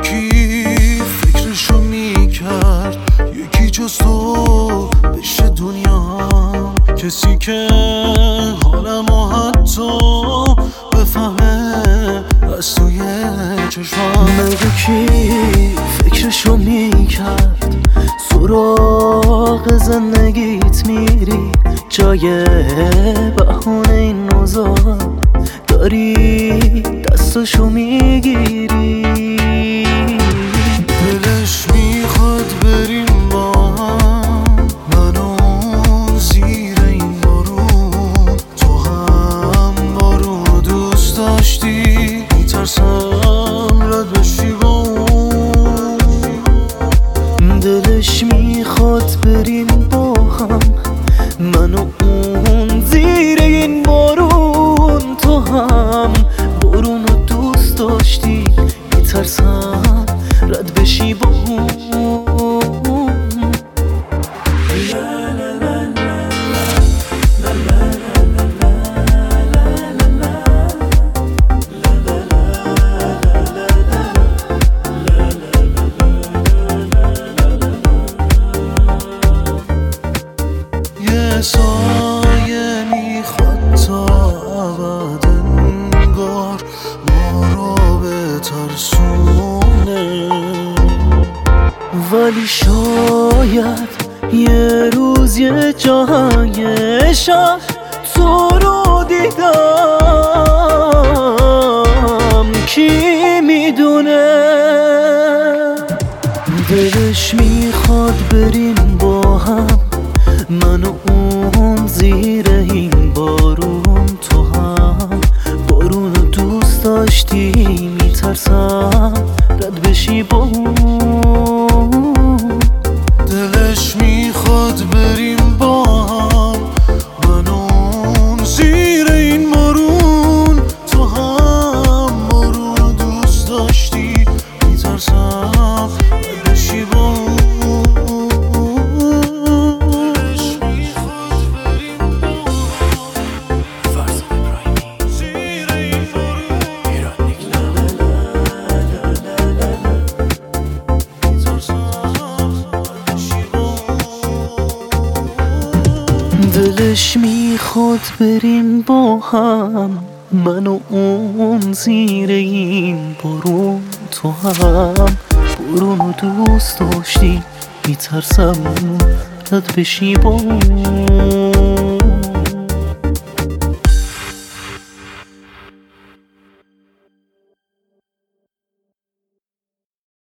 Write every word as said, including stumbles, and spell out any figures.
یکی فکرشو میکرد یکی جز تو بشه دنیا، کسی که حالمو حتی بفهمه از توی چشمام. مگه کی فکرشو میکرد سراغ زندگیت میری، جای بهونه این نوزا داری دستشو میگیری. دلش میخواد بریم با هم، من و اون زیر این بارون. تو هم بارون دوست داشتی، میترسم رد بشی با اون. دلش میخواد بریم با هم، من و اون زیر این بارون. تو هم بارون رو دوست داشتی، میترسم رد بشی با اون. یه سایه میخواد تا ابد انگار ما رو بترسونه، ولی شاید یه روز یه جای شب تو رو دیدم، کی میدونه. دلش میخواد بریم با هم، من و اون زیر این بارون. تو هم بارون رو دوست داشتی، میترسم رد بشی با اون. دلش میخواد بریم با هم، من و اون زیر این بارون. تو هم بارون رو دوست داشتی، میترسم رد بشی با اون. دلش میخواد بریم با هم، من و اون زیر این بارون. تو هم بارون رو دوست داشتی، میترسم رد بشی با اون.